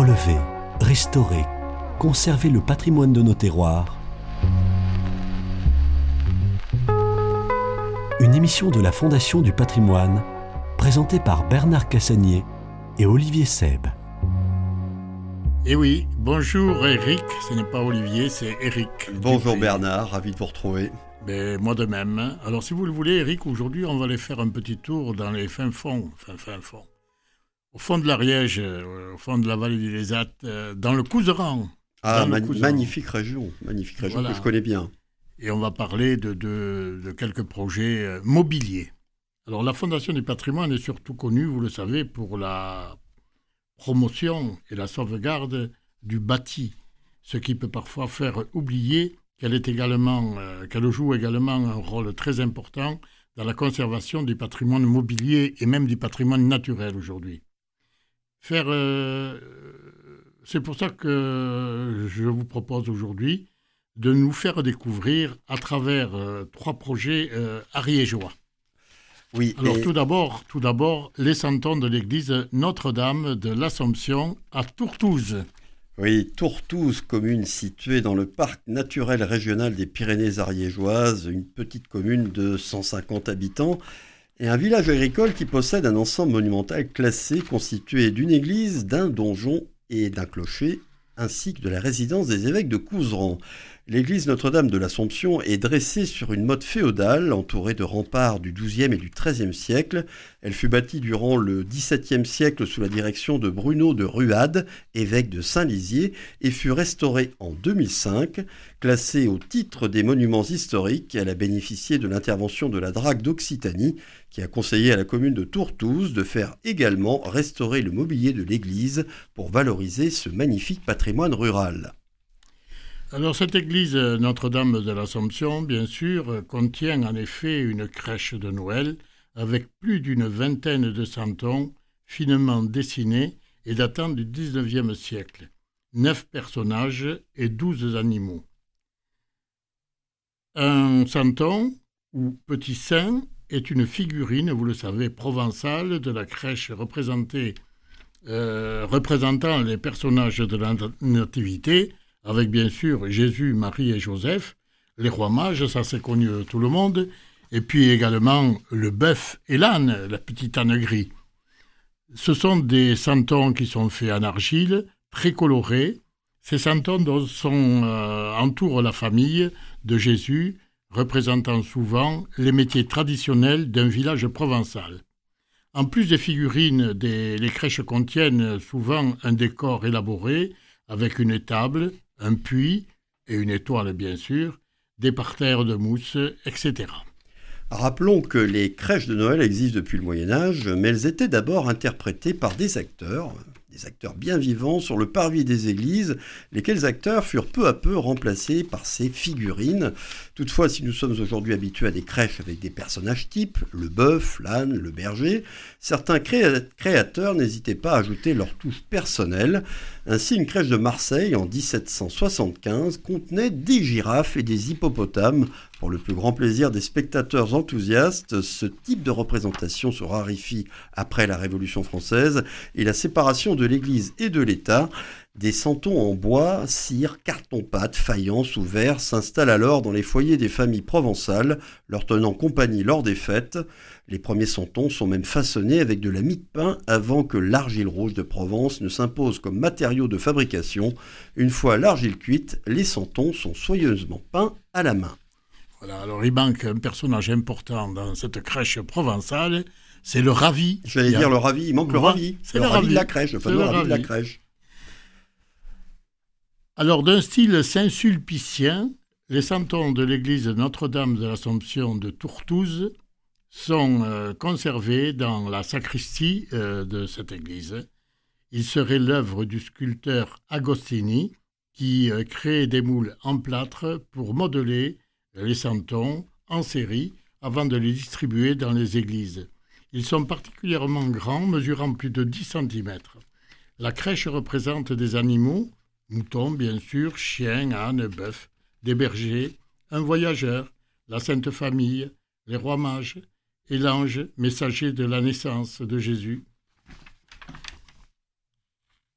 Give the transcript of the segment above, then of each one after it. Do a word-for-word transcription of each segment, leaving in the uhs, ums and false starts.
Relever, restaurer, conserver le patrimoine de nos terroirs. Une émission de la Fondation du patrimoine, présentée par Bernard Cassagnier et Olivier Seb. Eh oui, bonjour Eric, ce n'est pas Olivier, c'est Eric. Bonjour Bernard, ravi de vous retrouver. Ben, moi de même. Alors si vous le voulez Eric, aujourd'hui on va aller faire un petit tour dans les fins fonds, enfin fin fonds. Au fond de l'Ariège, euh, au fond de la vallée du Lézat, euh, dans le Couserans. Ah, dans man- le Couserans. magnifique région, magnifique région Voilà. que je connais bien. Et on va parler de, de, de quelques projets euh, mobiliers. Alors la Fondation du patrimoine est surtout connue, vous le savez, pour la promotion et la sauvegarde du bâti, ce qui peut parfois faire oublier qu'elle, est également, euh, qu'elle joue également un rôle très important dans la conservation du patrimoine mobilier et même du patrimoine naturel aujourd'hui. Faire, euh, c'est pour ça que je vous propose aujourd'hui de nous faire découvrir à travers euh, trois projets euh, ariégeois. Oui, Alors et- tout d'abord, tout d'abord, les santons de l'église Notre-Dame de l'Assomption à Tourtouze. oui, Tourtouze, commune située dans le parc naturel régional des Pyrénées ariégeoises, une petite commune de cent cinquante habitants, et un village agricole qui possède un ensemble monumental classé constitué d'une église, d'un donjon et d'un clocher, ainsi que de la résidence des évêques de Couserans. L'église Notre-Dame de l'Assomption est dressée sur une motte féodale, entourée de remparts du douzième et du treizième siècle. Elle fut bâtie durant le dix-septième siècle sous la direction de Bruno de Ruade, évêque de Saint-Lizier, et fut restaurée en deux mille cinq. Classée au titre des monuments historiques, elle a bénéficié de l'intervention de la Drac d'Occitanie, qui a conseillé à la commune de Tourtouze de faire également restaurer le mobilier de l'église pour valoriser ce magnifique patrimoine rural. Alors cette église Notre-Dame de l'Assomption, bien sûr, contient en effet une crèche de Noël avec plus d'une vingtaine de santons finement dessinés et datant du dix-neuvième siècle. Neuf personnages et douze animaux. Un santon, ou petit saint, est une figurine, vous le savez, provençale de la crèche représentée, euh, représentant les personnages de la Nativité, avec bien sûr Jésus, Marie et Joseph, les rois mages, ça c'est connu de tout le monde, et puis également le bœuf et l'âne, la petite âne gris. Ce sont des santons qui sont faits en argile, très colorés. Ces santons sont, euh, entourent la famille de Jésus, représentant souvent les métiers traditionnels d'un village provençal. En plus des figurines, des, les crèches contiennent souvent un décor élaboré avec une étable, un puits et une étoile bien sûr, des parterres de mousse, et cetera. Rappelons que les crèches de Noël existent depuis le Moyen-Âge, mais elles étaient d'abord interprétées par des acteurs, des acteurs bien vivants sur le parvis des églises, lesquels acteurs furent peu à peu remplacés par ces figurines. Toutefois, si nous sommes aujourd'hui habitués à des crèches avec des personnages types, le bœuf, l'âne, le berger, certains créa- créateurs n'hésitaient pas à ajouter leur touche personnelle. Ainsi, une crèche de Marseille en dix-sept cent soixante-quinze contenait des girafes et des hippopotames. Pour le plus grand plaisir des spectateurs enthousiastes, ce type de représentation se raréfie après la Révolution française et la séparation de l'Église et de l'État. Des santons en bois, cire, carton-pâte, faïence ou verre s'installent alors dans les foyers des familles provençales, leur tenant compagnie lors des fêtes. Les premiers santons sont même façonnés avec de la mie de pain avant que l'argile rouge de Provence ne s'impose comme matériau de fabrication. Une fois l'argile cuite, les santons sont soigneusement peints à la main. Voilà, alors il manque un personnage important dans cette crèche provençale, c'est le ravi. J'allais Il y a- dire le ravi, il manque le Voilà, ravi. c'est le le ravi de ravi. la crèche, le C'est fameux le ravi de la ravi. crèche. Alors d'un style saint-sulpicien, les santons de l'église Notre-Dame de l'Assomption de Tourtouze sont euh, conservés dans la sacristie euh, de cette église. Il serait l'œuvre du sculpteur Agostini qui euh, crée des moules en plâtre pour modeler les santons en série avant de les distribuer dans les églises. Ils sont particulièrement grands, mesurant plus de dix centimètres. La crèche représente des animaux, moutons bien sûr, chiens, ânes, bœufs, des bergers, un voyageur, la Sainte Famille, les rois mages et l'ange messager de la naissance de Jésus.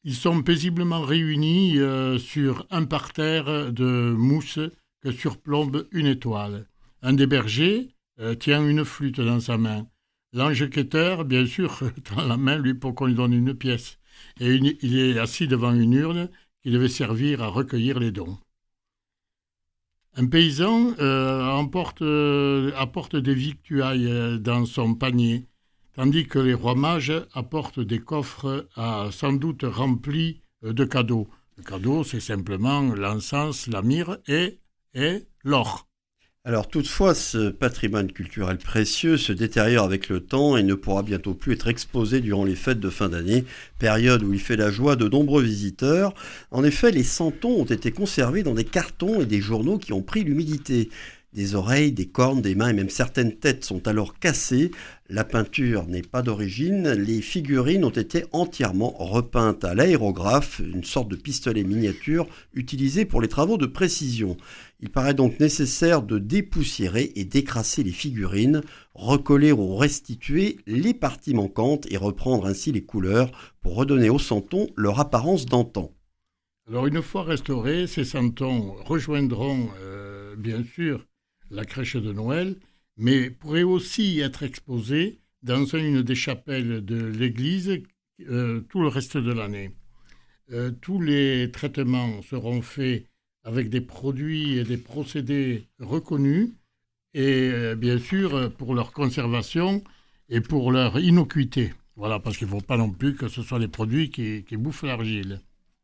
Ils sont paisiblement réunis euh, sur un parterre de mousse que surplombe une étoile. Un des bergers euh, tient une flûte dans sa main. L'ange quêteur, bien sûr, tend la main lui pour qu'on lui donne une pièce. Et une, il est assis devant une urne qui devait servir à recueillir les dons. Un paysan euh, emporte, euh, apporte des victuailles dans son panier, tandis que les rois mages apportent des coffres à, sans doute remplis de cadeaux. Le cadeau, c'est simplement l'encens, la myrrhe et, et l'or. Alors toutefois, ce patrimoine culturel précieux se détériore avec le temps et ne pourra bientôt plus être exposé durant les fêtes de fin d'année, période où il fait la joie de nombreux visiteurs. En effet, les santons ont été conservés dans des cartons et des journaux qui ont pris l'humidité. Des oreilles, des cornes, des mains et même certaines têtes sont alors cassées. La peinture n'est pas d'origine. Les figurines ont été entièrement repeintes à l'aérographe, une sorte de pistolet miniature utilisé pour les travaux de précision. Il paraît donc nécessaire de dépoussiérer et d'écrasser les figurines, recoller ou restituer les parties manquantes et reprendre ainsi les couleurs pour redonner aux santons leur apparence d'antan. Alors une fois restaurés, ces santons rejoindront euh, bien sûr la crèche de Noël, mais pourraient aussi être exposés dans une des chapelles de l'église euh, tout le reste de l'année. Euh, tous les traitements seront faits avec des produits et des procédés reconnus, et euh, bien sûr pour leur conservation et pour leur innocuité. Voilà, parce qu'il ne faut pas non plus que ce soit des produits qui, qui bouffent l'argile.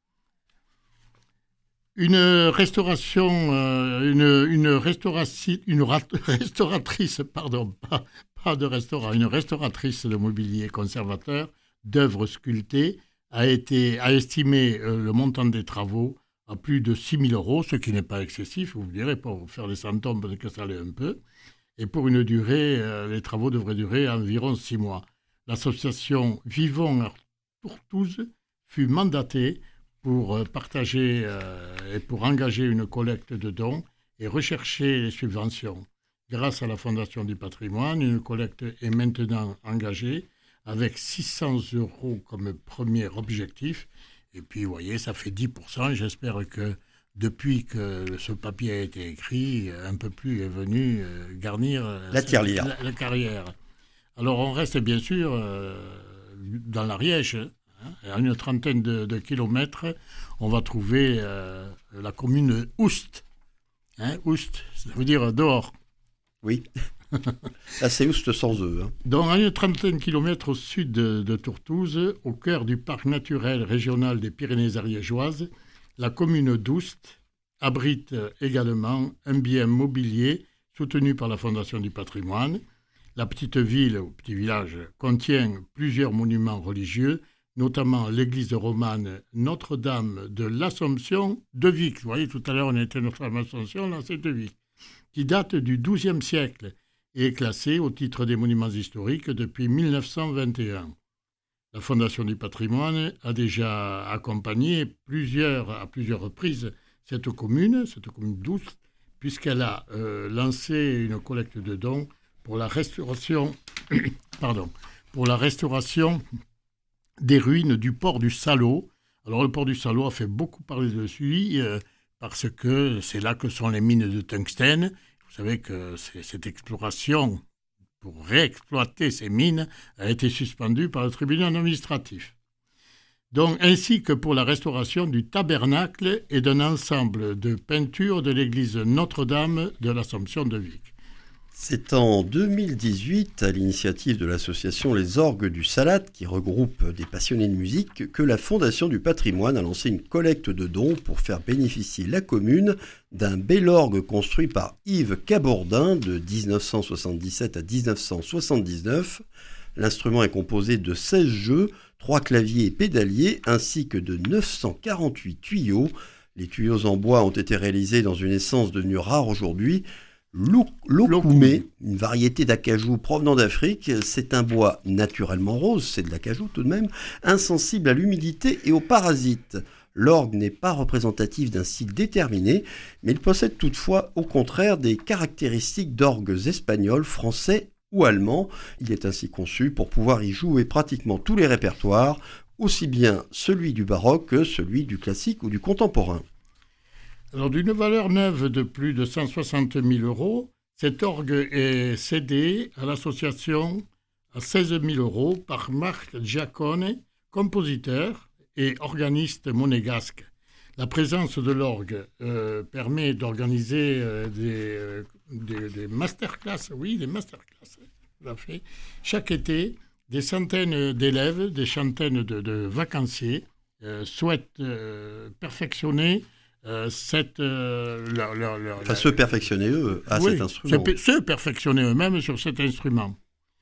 Une restauration, euh, une, une, restauraci, une ra- restauratrice, pardon, pas, pas de restaurant, une restauratrice de mobilier conservateur d'œuvres sculptées a, été, a estimé euh, le montant des travaux à plus de six mille euros, ce qui n'est pas excessif, vous me direz, pour faire les cent peut-être que ça l'est un peu. Et pour une durée, euh, les travaux devraient durer environ six mois. L'association Vivons à Tourtouze fut mandatée pour partager euh, et pour engager une collecte de dons et rechercher les subventions. Grâce à la Fondation du patrimoine, une collecte est maintenant engagée avec six cents euros comme premier objectif. Et puis, vous voyez, ça fait dix pour cent. J'espère que depuis que ce papier a été écrit, un peu plus est venu euh, garnir euh, la tirelire. La, la carrière. Alors, on reste bien sûr euh, dans l'Ariège. À une trentaine de, de kilomètres, on va trouver euh, la commune Oust. Hein, Oust, ça veut dire dehors. Oui, là c'est Oust sans eux. Hein. Donc à une trentaine de kilomètres au sud de, de Tourtouze, au cœur du parc naturel régional des Pyrénées ariégeoises, la commune d'Oust abrite également un bien mobilier soutenu par la Fondation du patrimoine. La petite ville, ou petit village, contient plusieurs monuments religieux, notamment l'église romane Notre-Dame de l'Assomption de Vic. Vous voyez, tout à l'heure, on était Notre-Dame de l'Assomption, là, c'est de Vic, qui date du douzième siècle et est classée au titre des monuments historiques depuis mille neuf cent vingt et un. La Fondation du patrimoine a déjà accompagné plusieurs, à plusieurs reprises cette commune, cette commune d'Oust, puisqu'elle a euh, lancé une collecte de dons pour la restauration, pardon, pour la restauration des ruines du port du Salot. Alors le port du Salot a fait beaucoup parler dessus euh, parce que c'est là que sont les mines de tungstène. Vous savez que c'est, cette exploration pour réexploiter ces mines a été suspendue par le tribunal administratif. Donc, ainsi que pour la restauration du tabernacle et d'un ensemble de peintures de l'église Notre-Dame de l'Assomption de Vic. C'est en deux mille dix-huit, à l'initiative de l'association Les Orgues du Salat, qui regroupe des passionnés de musique, que la Fondation du patrimoine a lancé une collecte de dons pour faire bénéficier la commune d'un bel orgue construit par Yves Cabourdin de dix-neuf cent soixante-dix-sept à dix-neuf cent soixante-dix-neuf. L'instrument est composé de seize jeux, trois claviers et pédaliers, ainsi que de neuf cent quarante-huit tuyaux. Les tuyaux en bois ont été réalisés dans une essence devenue rare aujourd'hui, l'okoumé, une variété d'acajou provenant d'Afrique. C'est un bois naturellement rose, c'est de l'acajou tout de même, insensible à l'humidité et aux parasites. L'orgue n'est pas représentatif d'un style déterminé, mais il possède toutefois au contraire des caractéristiques d'orgues espagnols, français ou allemands. Il est ainsi conçu pour pouvoir y jouer pratiquement tous les répertoires, aussi bien celui du baroque que celui du classique ou du contemporain. Alors, d'une valeur neuve de plus de cent soixante mille euros, cet orgue est cédé à l'association à seize mille euros par Marc Giacone, compositeur et organiste monégasque. La présence de l'orgue euh, permet d'organiser euh, des, euh, des, des masterclass, oui, des masterclass, tout à fait. Chaque été, des centaines d'élèves, des centaines de, de vacanciers euh, souhaitent euh, perfectionner euh, cette... Euh, leur, leur, leur, enfin, se perfectionner eux à oui, cet instrument. Se, se perfectionner eux-mêmes sur cet instrument.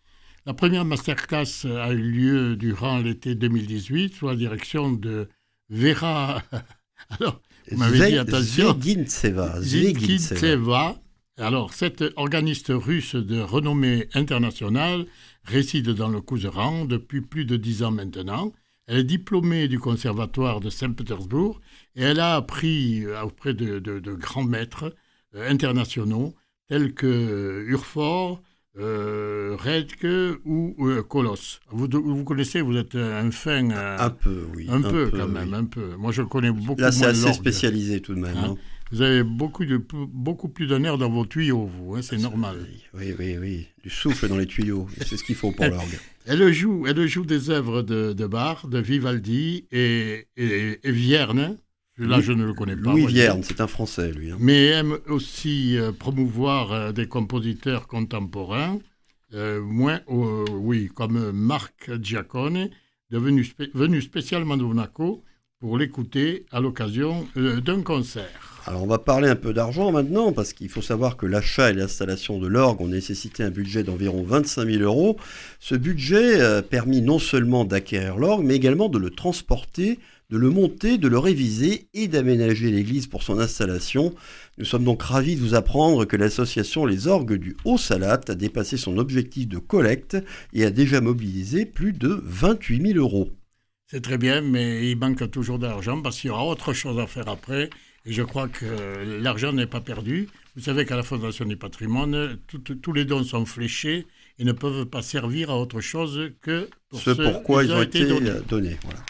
La première masterclass a eu lieu durant l'été deux mille dix-huit sous la direction de Vera... Alors, vous m'avez dit, attention, Zvigintseva. Zvigintseva. Alors, cette organiste russe de renommée internationale réside dans le Couserans depuis plus de dix ans maintenant. Elle est diplômée du conservatoire de Saint-Pétersbourg et elle a appris auprès de, de, de grands maîtres euh, internationaux tels que Urfort, Euh, Redke ou euh, Colosse. Vous, vous connaissez, vous êtes un fin... Euh, un peu, oui. Un, un peu, peu, quand oui. même, un peu. Moi, je connais beaucoup Là, moins c'est assez l'orgue. spécialisé tout de même. Hein Hein. Vous avez beaucoup, de, beaucoup plus de nerfs dans vos tuyaux, vous, hein, c'est Ah, normal. Oui, oui, oui. Du souffle dans les tuyaux. C'est ce qu'il faut pour l'orgue. Elle joue, elle joue des œuvres de, de Bach, de Vivaldi et, et, et Vierne. Là, Louis, je ne le connais pas. Louis moi, Vierne, c'est un Français, lui. Hein. Mais aime aussi euh, promouvoir euh, des compositeurs contemporains. Euh, moins, euh, oui, comme Marc Giacone, devenu spé- venu spécialement de Monaco pour l'écouter à l'occasion euh, d'un concert. Alors on va parler un peu d'argent maintenant, parce qu'il faut savoir que l'achat et l'installation de l'orgue ont nécessité un budget d'environ vingt-cinq mille euros. Ce budget a permis non seulement d'acquérir l'orgue, mais également de le transporter, de le monter, de le réviser et d'aménager l'église pour son installation. Nous sommes donc ravis de vous apprendre que l'association Les Orgues du Haut-Salat a dépassé son objectif de collecte et a déjà mobilisé plus de vingt-huit mille euros. C'est très bien, mais il manque toujours d'argent parce qu'il y aura autre chose à faire après. Et je crois que l'argent n'est pas perdu. Vous savez qu'à la Fondation du patrimoine, tout, tous les dons sont fléchés et ne peuvent pas servir à autre chose que pour ce pourquoi ils ont été donnés. donnés voilà.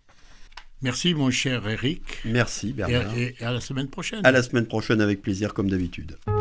Merci mon cher Eric. Merci Bernard. Et, et, et à la semaine prochaine. À la semaine prochaine avec plaisir comme d'habitude.